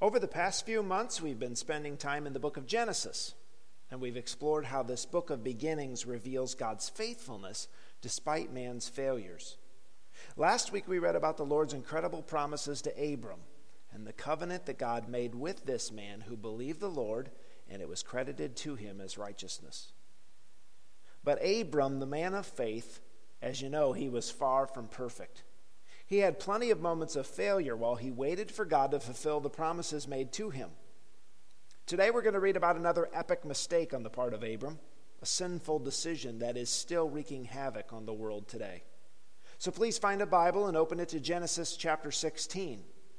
Over the past few months, we've been spending time in the book of Genesis, and we've explored how this book of beginnings reveals God's faithfulness despite man's failures. Last week, we read about the Lord's incredible promises to Abram and the covenant that God made with this man who believed the Lord, and it was credited to him as righteousness. But Abram, the man of faith, as you know, he was far from perfect. He had plenty of moments of failure while he waited for God to fulfill the promises made to him. Today we're going to read about another epic mistake on the part of Abram, a sinful decision that is still wreaking havoc on the world today. So please find a Bible and open it to Genesis chapter 16.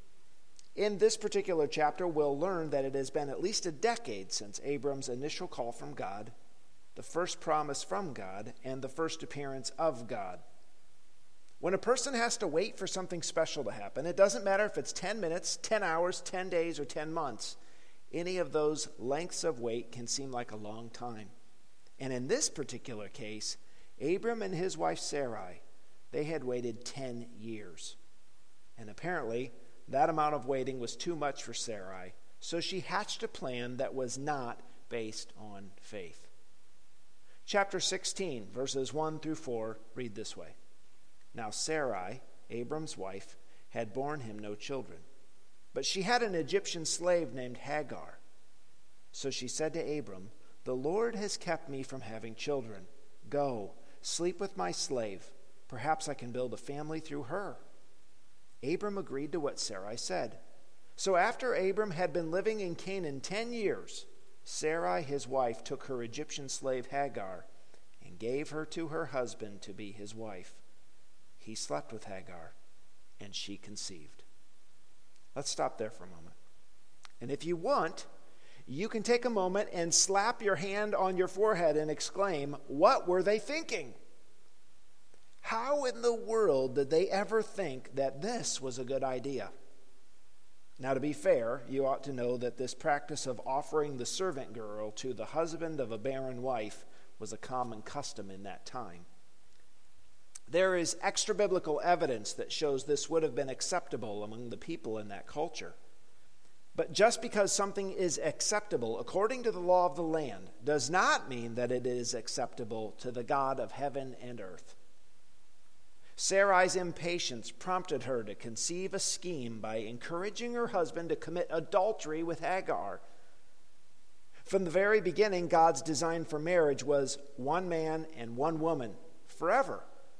In this particular chapter, we'll learn that it has been at least a decade since Abram's initial call from God, the first promise from God, and the first appearance of God. When a person has to wait for something special to happen, it doesn't matter if it's 10 minutes, 10 hours, 10 days, or 10 months. Any of those lengths of wait can seem like a long time. And in this particular case, Abram and his wife Sarai, they had waited 10 years. And apparently, that amount of waiting was too much for Sarai, so she hatched a plan that was not based on faith. Chapter 16, verses 1 through 4, read this way. Now Sarai, Abram's wife, had borne him no children, but she had an Egyptian slave named Hagar. So she said to Abram, "The Lord has kept me from having children. Go, sleep with my slave. Perhaps I can build a family through her." Abram agreed to what Sarai said. So after Abram had been living in Canaan 10 years, Sarai, his wife, took her Egyptian slave Hagar and gave her to her husband to be his wife. He slept with Hagar, and she conceived. Let's stop there for a moment. And if you want, you can take a moment and slap your hand on your forehead and exclaim, "What were they thinking?" How in the world did they ever think that this was a good idea? Now, to be fair, you ought to know that this practice of offering the servant girl to the husband of a barren wife was a common custom in that time. There is extra-biblical evidence that shows this would have been acceptable among the people in that culture. But just because something is acceptable according to the law of the land does not mean that it is acceptable to the God of heaven and earth. Sarai's impatience prompted her to conceive a scheme by encouraging her husband to commit adultery with Hagar. From the very beginning, God's design for marriage was one man and one woman forever.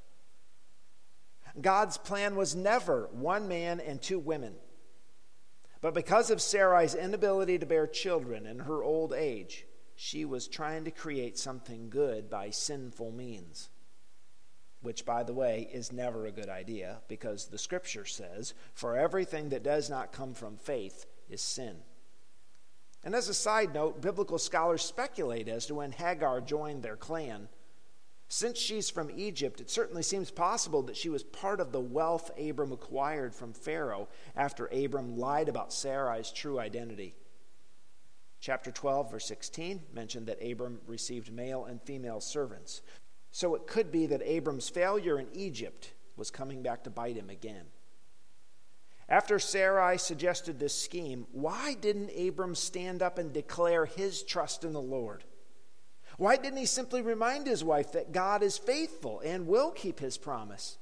God's plan was never one man and two women. But because of Sarai's inability to bear children in her old age, she was trying to create something good by sinful means. Which, by the way, is never a good idea, because the scripture says, "For everything that does not come from faith is sin." And as a side note, biblical scholars speculate as to when Hagar joined their clan. Since she's from Egypt, it certainly seems possible that she was part of the wealth Abram acquired from Pharaoh after Abram lied about Sarai's true identity. Chapter 12, verse 16 mentioned that Abram received male and female servants. So it could be that Abram's failure in Egypt was coming back to bite him again. After Sarai suggested this scheme, why didn't Abram stand up and declare his trust in the Lord? Why didn't he simply remind his wife that God is faithful and will keep his promise?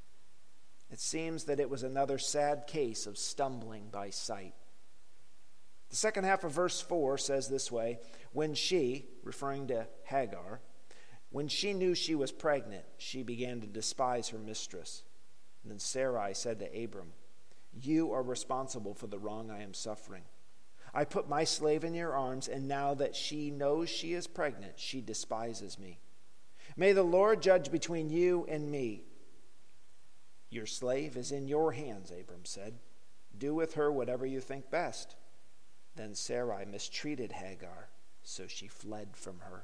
It seems that it was another sad case of stumbling by sight. The second half of verse 4 says this way, when she, referring to Hagar, when she knew she was pregnant, she began to despise her mistress. And then Sarai said to Abram, "You are responsible for the wrong I am suffering. I put my slave in your arms, and now that she knows she is pregnant, she despises me. May the Lord judge between you and me." "Your slave is in your hands," Abram said. "Do with her whatever you think best." Then Sarai mistreated Hagar, so she fled from her.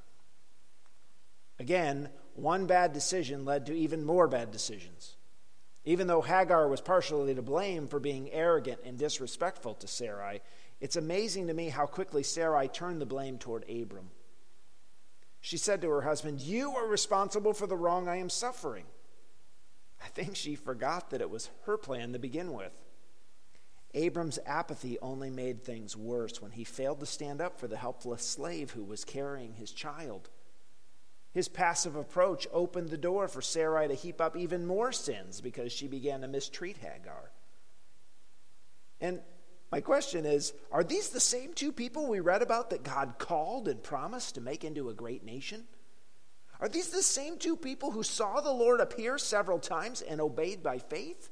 Again, one bad decision led to even more bad decisions. Even though Hagar was partially to blame for being arrogant and disrespectful to Sarai, it's amazing to me how quickly Sarai turned the blame toward Abram. She said to her husband, "You are responsible for the wrong I am suffering." I think she forgot that it was her plan to begin with. Abram's apathy only made things worse when he failed to stand up for the helpless slave who was carrying his child. His passive approach opened the door for Sarai to heap up even more sins because she began to mistreat Hagar. And my question is, are these the same two people we read about that God called and promised to make into a great nation? Are these the same two people who saw the Lord appear several times and obeyed by faith?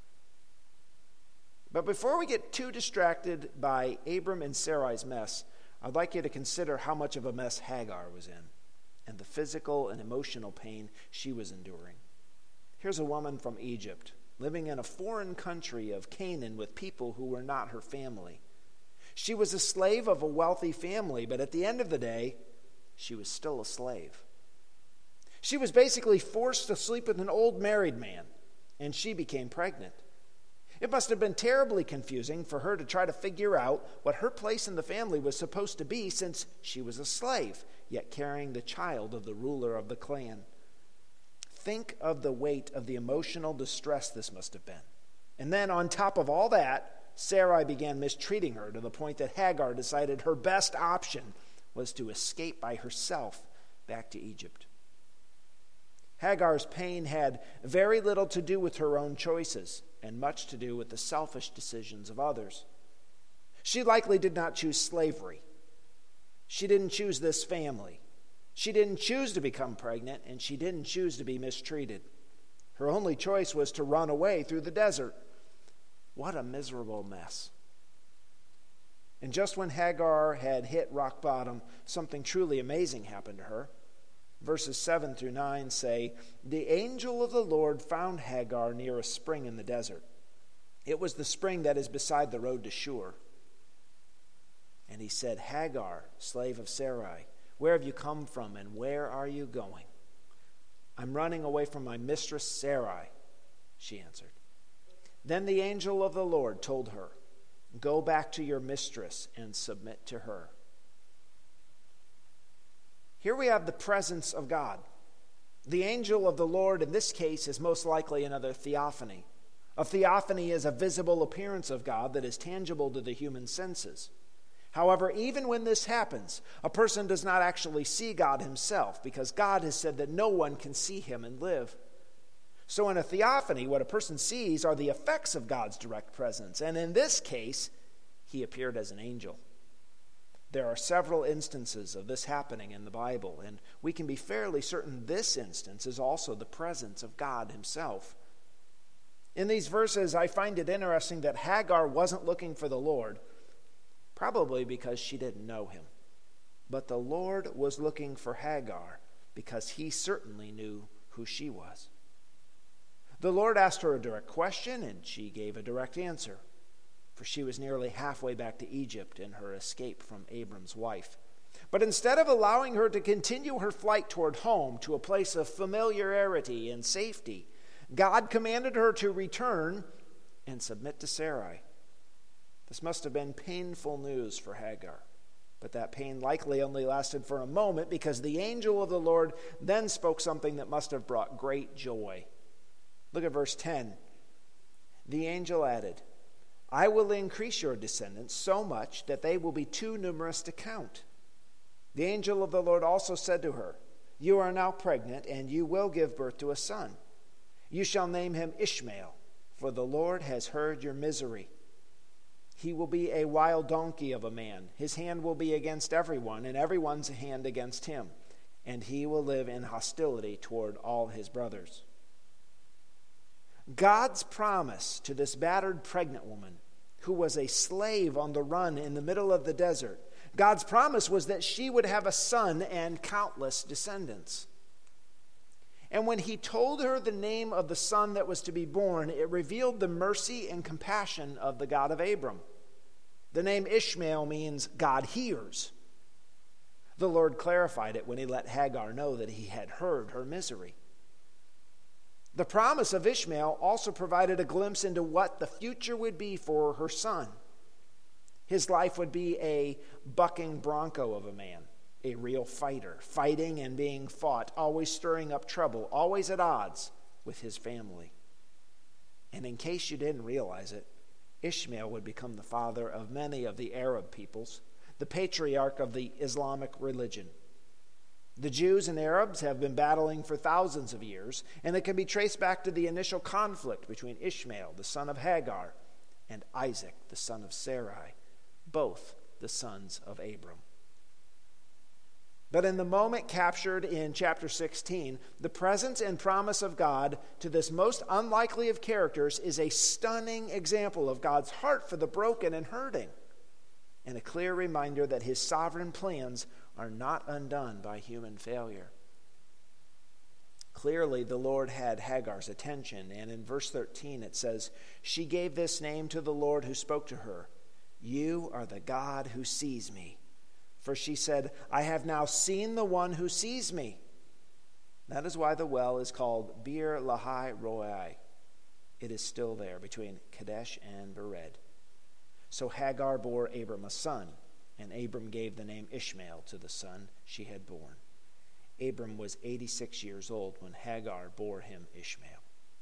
But before we get too distracted by Abram and Sarai's mess, I'd like you to consider how much of a mess Hagar was in and the physical and emotional pain she was enduring. Here's a woman from Egypt, living in a foreign country of Canaan with people who were not her family. She was a slave of a wealthy family, but at the end of the day, she was still a slave. She was basically forced to sleep with an old married man, and she became pregnant. It must have been terribly confusing for her to try to figure out what her place in the family was supposed to be, since she was a slave, yet carrying the child of the ruler of the clan. Think of the weight of the emotional distress this must have been. And then on top of all that, Sarai began mistreating her to the point that Hagar decided her best option was to escape by herself back to Egypt. Hagar's pain had very little to do with her own choices and much to do with the selfish decisions of others. She likely did not choose slavery. She didn't choose this family. She didn't choose to become pregnant, and she didn't choose to be mistreated. Her only choice was to run away through the desert. What a miserable mess. And just when Hagar had hit rock bottom, something truly amazing happened to her. Verses 7 through 9 say, "The angel of the Lord found Hagar near a spring in the desert. It was the spring that is beside the road to Shur. And he said, 'Hagar, slave of Sarai, where have you come from and where are you going?' 'I'm running away from my mistress Sarai,' she answered. Then the angel of the Lord told her, 'Go back to your mistress and submit to her.'" Here we have the presence of God. The angel of the Lord in this case is most likely another theophany. A theophany is a visible appearance of God that is tangible to the human senses. However, even when this happens, a person does not actually see God himself, because God has said that no one can see him and live. So in a theophany, what a person sees are the effects of God's direct presence. And in this case, he appeared as an angel. There are several instances of this happening in the Bible, and we can be fairly certain this instance is also the presence of God himself. In these verses, I find it interesting that Hagar wasn't looking for the Lord, probably because she didn't know him. But the Lord was looking for Hagar because he certainly knew who she was. The Lord asked her a direct question, and she gave a direct answer, for she was nearly halfway back to Egypt in her escape from Abram's wife. But instead of allowing her to continue her flight toward home, to a place of familiarity and safety, God commanded her to return and submit to Sarai. This must have been painful news for Hagar, but that pain likely only lasted for a moment, because the angel of the Lord then spoke something that must have brought great joy. Look at verse 10. The angel added, "I will increase your descendants so much that they will be too numerous to count." The angel of the Lord also said to her, "You are now pregnant, and you will give birth to a son. You shall name him Ishmael, for the Lord has heard your misery. He will be a wild donkey of a man. His hand will be against everyone, and everyone's hand against him. And he will live in hostility toward all his brothers." God's promise to this battered pregnant woman, who was a slave on the run in the middle of the desert, God's promise was that she would have a son and countless descendants. And when he told her the name of the son that was to be born, it revealed the mercy and compassion of the God of Abram. The name Ishmael means God hears. The Lord clarified it when he let Hagar know that he had heard her misery. The promise of Ishmael also provided a glimpse into what the future would be for her son. His life would be a bucking bronco of a man, a real fighter, fighting and being fought, always stirring up trouble, always at odds with his family. And in case you didn't realize it, Ishmael would become the father of many of the Arab peoples, the patriarch of the Islamic religion. The Jews and Arabs have been battling for thousands of years, and it can be traced back to the initial conflict between Ishmael, the son of Hagar, and Isaac, the son of Sarai, both the sons of Abram. But in the moment captured in chapter 16, the presence and promise of God to this most unlikely of characters is a stunning example of God's heart for the broken and hurting, and a clear reminder that his sovereign plans are not undone by human failure. Clearly, the Lord had Hagar's attention, and in verse 13 it says, "She gave this name to the Lord who spoke to her, 'You are the God who sees me.' For she said, 'I have now seen the one who sees me.'" That is why the well is called Bir Lahai Roi. It is still there between Kadesh and Bered. So Hagar bore Abram a son, and Abram gave the name Ishmael to the son she had born. Abram was 86 years old when Hagar bore him Ishmael.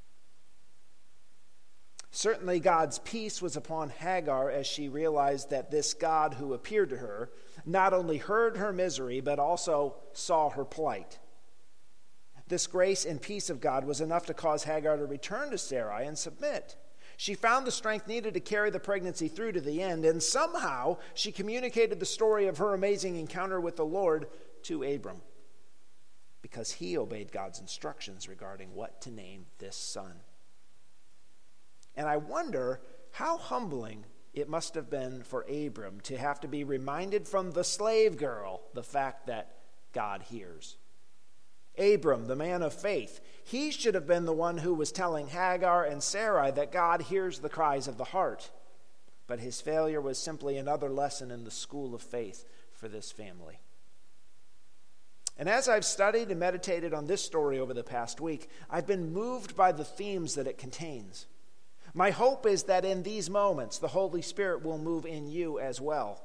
Certainly God's peace was upon Hagar as she realized that this God who appeared to her not only heard her misery, but also saw her plight. This grace and peace of God was enough to cause Hagar to return to Sarai and submit. She found the strength needed to carry the pregnancy through to the end, and somehow she communicated the story of her amazing encounter with the Lord to Abram, because he obeyed God's instructions regarding what to name this son. And I wonder how humbling it must have been for Abram to have to be reminded from the slave girl the fact that God hears. Abram, the man of faith, he should have been the one who was telling Hagar and Sarai that God hears the cries of the heart. But his failure was simply another lesson in the school of faith for this family. And as I've studied and meditated on this story over the past week, I've been moved by the themes that it contains. My hope is that in these moments, the Holy Spirit will move in you as well.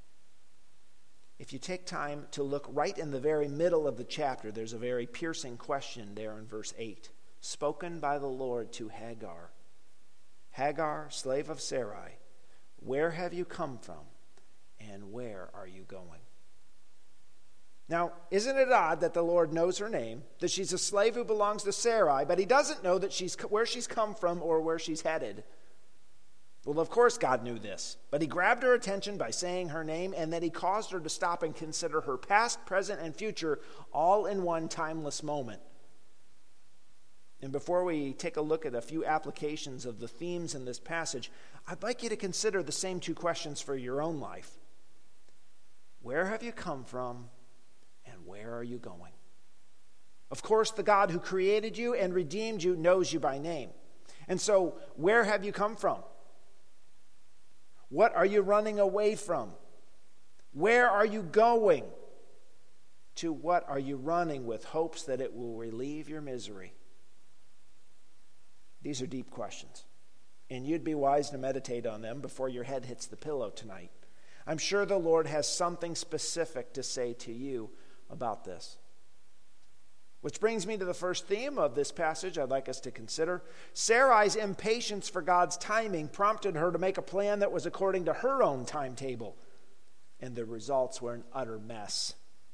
If you take time to look right in the very middle of the chapter, there's a very piercing question there in verse 8, spoken by the Lord to Hagar. "Hagar, slave of Sarai, where have you come from, and where are you going?" Now, isn't it odd that the Lord knows her name, that she's a slave who belongs to Sarai, but he doesn't know that where she's come from or where she's headed? Well, of course God knew this, but he grabbed her attention by saying her name, and then he caused her to stop and consider her past, present, and future all in one timeless moment. And before we take a look at a few applications of the themes in this passage, I'd like you to consider the same two questions for your own life. Where have you come from? And where are you going? Of course, the God who created you and redeemed you knows you by name. And so, where have you come from? What are you running away from? Where are you going? To what are you running with hopes that it will relieve your misery? These are deep questions, and you'd be wise to meditate on them before your head hits the pillow tonight. I'm sure the Lord has something specific to say to you about this. Which brings me to the first theme of this passage I'd like us to consider. Sarai's impatience for God's timing prompted her to make a plan that was according to her own timetable, and the results were an utter mess.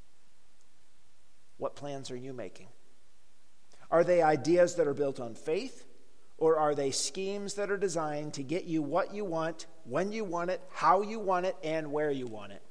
What plans are you making? Are they ideas that are built on faith, or are they schemes that are designed to get you what you want, when you want it, how you want it, and where you want it?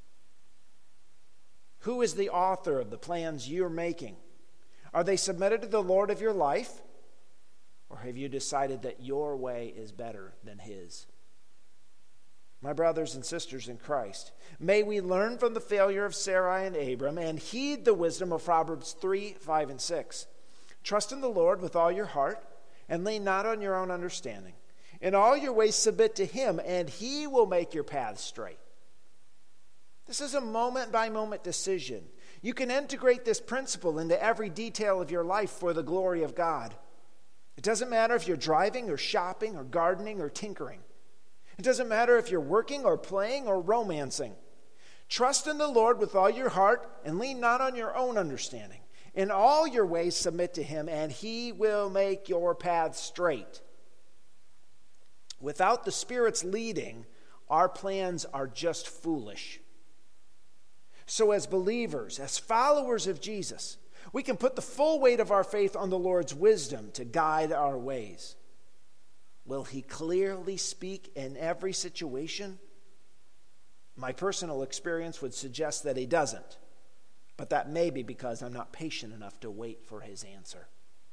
Who is the author of the plans you're making? Are they submitted to the Lord of your life? Or have you decided that your way is better than his? My brothers and sisters in Christ, may we learn from the failure of Sarai and Abram and heed the wisdom of Proverbs 3, 5, and 6. Trust in the Lord with all your heart and lean not on your own understanding. In all your ways submit to him, and he will make your paths straight. This is a moment-by-moment decision. You can integrate this principle into every detail of your life for the glory of God. It doesn't matter if you're driving or shopping or gardening or tinkering. It doesn't matter if you're working or playing or romancing. Trust in the Lord with all your heart and lean not on your own understanding. In all your ways submit to him, and he will make your paths straight. Without the Spirit's leading, our plans are just foolish. So as believers, as followers of Jesus, we can put the full weight of our faith on the Lord's wisdom to guide our ways. Will He clearly speak in every situation? My personal experience would suggest that He doesn't, but that may be because I'm not patient enough to wait for His answer.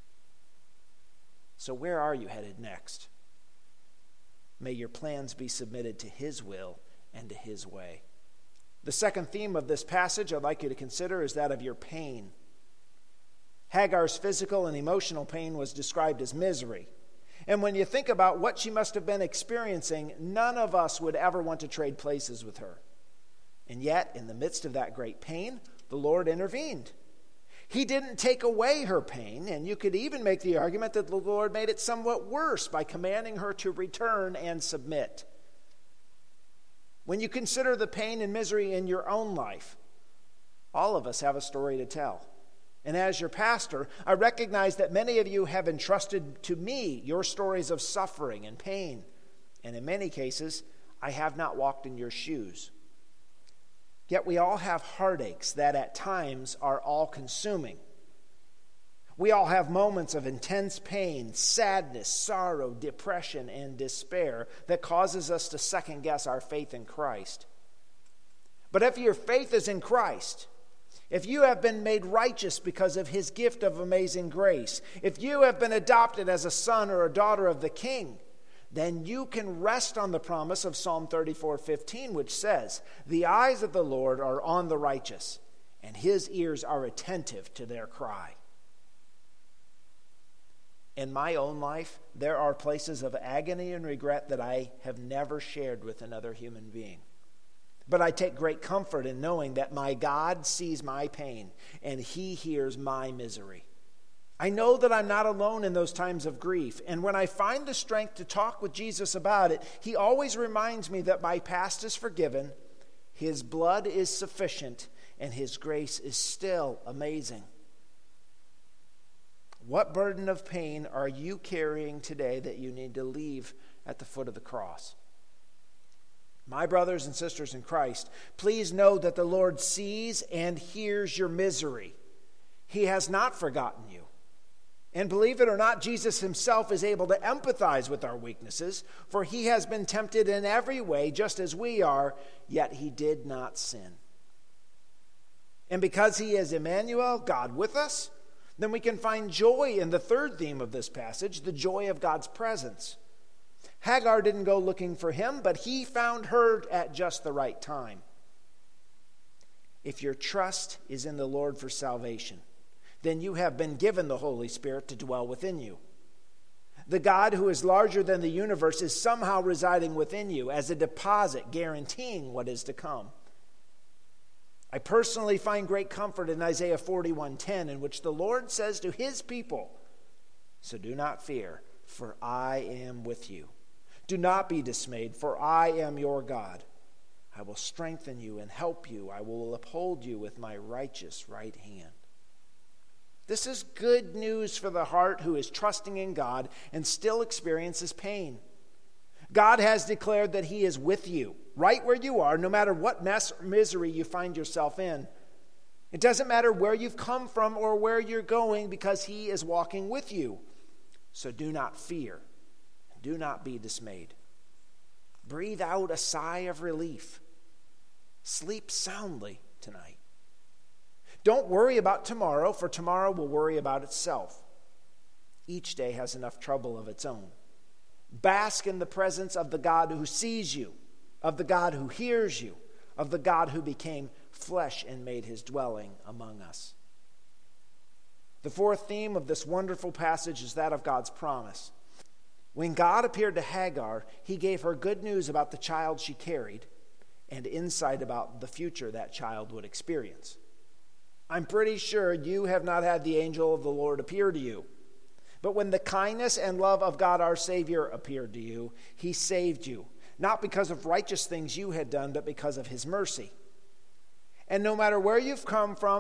So where are you headed next? May your plans be submitted to His will and to His way. The second theme of this passage I'd like you to consider is that of your pain. Hagar's physical and emotional pain was described as misery. And when you think about what she must have been experiencing, none of us would ever want to trade places with her. And yet, in the midst of that great pain, the Lord intervened. He didn't take away her pain, and you could even make the argument that the Lord made it somewhat worse by commanding her to return and submit. When you consider the pain and misery in your own life, all of us have a story to tell. And as your pastor, I recognize that many of you have entrusted to me your stories of suffering and pain. And in many cases, I have not walked in your shoes. Yet we all have heartaches that at times are all-consuming. We all have moments of intense pain, sadness, sorrow, depression, and despair that causes us to second-guess our faith in Christ. But if your faith is in Christ, if you have been made righteous because of His gift of amazing grace, if you have been adopted as a son or a daughter of the King, then you can rest on the promise of Psalm 34:15, which says, "The eyes of the Lord are on the righteous, and His ears are attentive to their cry." In my own life, there are places of agony and regret that I have never shared with another human being. But I take great comfort in knowing that my God sees my pain and He hears my misery. I know that I'm not alone in those times of grief, and when I find the strength to talk with Jesus about it, He always reminds me that my past is forgiven, His blood is sufficient, and His grace is still amazing. What burden of pain are you carrying today that you need to leave at the foot of the cross? My brothers and sisters in Christ, please know that the Lord sees and hears your misery. He has not forgotten you. And believe it or not, Jesus Himself is able to empathize with our weaknesses, for He has been tempted in every way, just as we are, yet He did not sin. And because He is Emmanuel, God with us, then we can find joy in the third theme of this passage, the joy of God's presence. Hagar didn't go looking for him, but he found her at just the right time. If your trust is in the Lord for salvation, then you have been given the Holy Spirit to dwell within you. The God who is larger than the universe is somehow residing within you as a deposit guaranteeing what is to come. I personally find great comfort in Isaiah 41:10, in which the Lord says to His people, "So do not fear, for I am with you. Do not be dismayed, for I am your God. I will strengthen you and help you. I will uphold you with my righteous right hand." This is good news for the heart who is trusting in God and still experiences pain. God has declared that He is with you, right where you are, no matter what mess or misery you find yourself in. It doesn't matter where you've come from or where you're going, because He is walking with you. So do not fear. Do not be dismayed. Breathe out a sigh of relief. Sleep soundly tonight. Don't worry about tomorrow, for tomorrow will worry about itself. Each day has enough trouble of its own. Bask in the presence of the God who sees you, of the God who hears you, of the God who became flesh and made His dwelling among us. The fourth theme of this wonderful passage is that of God's promise. When God appeared to Hagar, He gave her good news about the child she carried and insight about the future that child would experience. I'm pretty sure you have not had the angel of the Lord appear to you. But when the kindness and love of God our Savior appeared to you, He saved you, not because of righteous things you had done, but because of His mercy. And no matter where you've come from,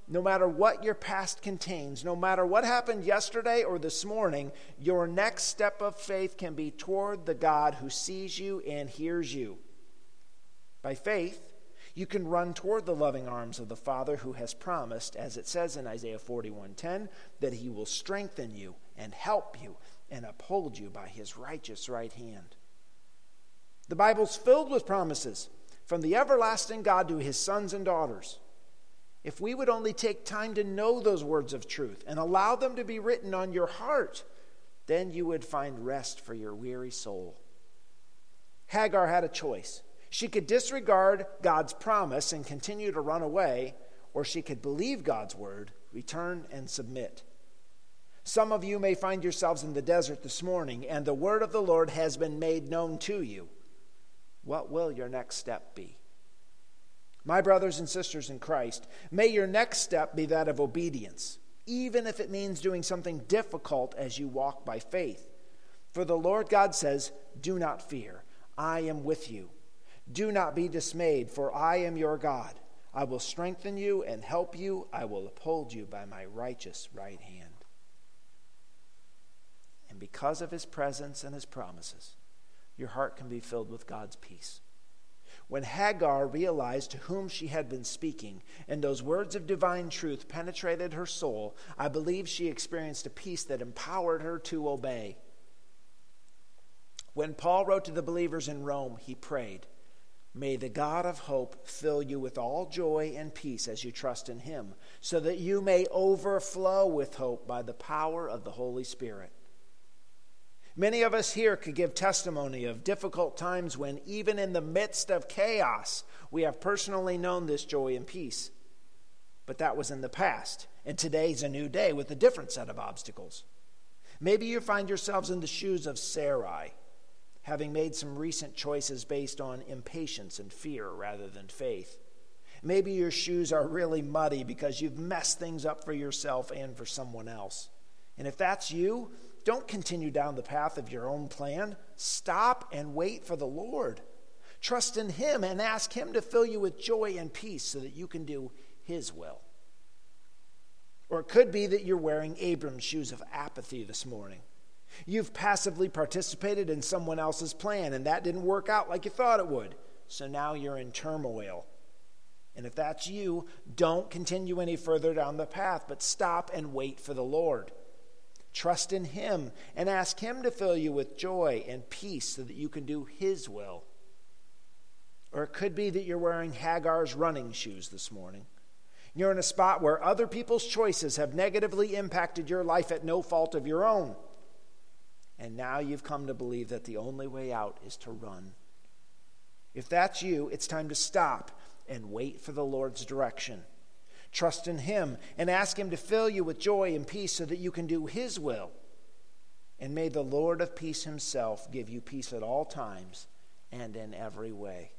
no matter what your past contains, no matter what happened yesterday or this morning, your next step of faith can be toward the God who sees you and hears you. By faith, you can run toward the loving arms of the Father who has promised, as it says in Isaiah 41:10, that he will strengthen you and help you and uphold you by his righteous right hand. The Bible's filled with promises from the everlasting God to his sons and daughters. If we would only take time to know those words of truth and allow them to be written on your heart, then you would find rest for your weary soul. Hagar had a choice. She could disregard God's promise and continue to run away, or she could believe God's word, return, and submit. Some of you may find yourselves in the desert this morning, and the word of the Lord has been made known to you. What will your next step be? My brothers and sisters in Christ, may your next step be that of obedience, even if it means doing something difficult as you walk by faith. For the Lord God says, "Do not fear, I am with you. Do not be dismayed, for I am your God. I will strengthen you and help you. I will uphold you by my righteous right hand." And because of his presence and his promises, your heart can be filled with God's peace. When Hagar realized to whom she had been speaking, and those words of divine truth penetrated her soul, I believe she experienced a peace that empowered her to obey. When Paul wrote to the believers in Rome, he prayed, "May the God of hope fill you with all joy and peace as you trust in him, so that you may overflow with hope by the power of the Holy Spirit." Many of us here could give testimony of difficult times when, even in the midst of chaos, we have personally known this joy and peace. But that was in the past, and today's a new day with a different set of obstacles. Maybe you find yourselves in the shoes of Sarai, having made some recent choices based on impatience and fear rather than faith. Maybe your shoes are really muddy because you've messed things up for yourself and for someone else. And if that's you, don't continue down the path of your own plan. Stop and wait for the Lord. Trust in him and ask him to fill you with joy and peace so that you can do his will. Or it could be that you're wearing Abram's shoes of apathy this morning. You've passively participated in someone else's plan, and that didn't work out like you thought it would. So now you're in turmoil. And if that's you, don't continue any further down the path, but stop and wait for the Lord. Trust in him and ask him to fill you with joy and peace so that you can do his will. Or it could be that you're wearing Hagar's running shoes this morning. You're in a spot where other people's choices have negatively impacted your life at no fault of your own. And now you've come to believe that the only way out is to run. If that's you, it's time to stop and wait for the Lord's direction. Trust in him and ask him to fill you with joy and peace so that you can do his will. And may the Lord of peace himself give you peace at all times and in every way.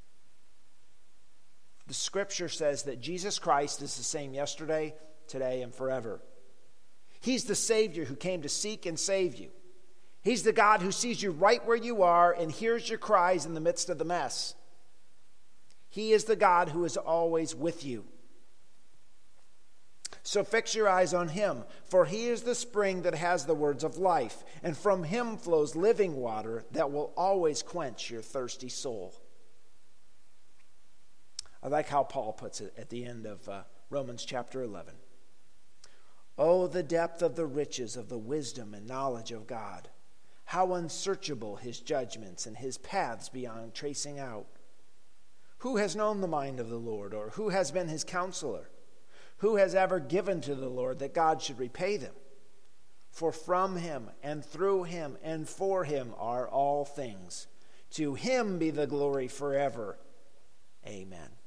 The scripture says that Jesus Christ is the same yesterday, today, and forever. He's the Savior who came to seek and save you. He's the God who sees you right where you are and hears your cries in the midst of the mess. He is the God who is always with you. So fix your eyes on him, for he is the spring that has the words of life, and from him flows living water that will always quench your thirsty soul. I like how Paul puts it at the end of Romans chapter 11. Oh, the depth of the riches of the wisdom and knowledge of God. How unsearchable his judgments and his paths beyond tracing out. Who has known the mind of the Lord, or who has been his counselor? Who has ever given to the Lord that God should repay them? For from him and through him and for him are all things. To him be the glory forever. Amen.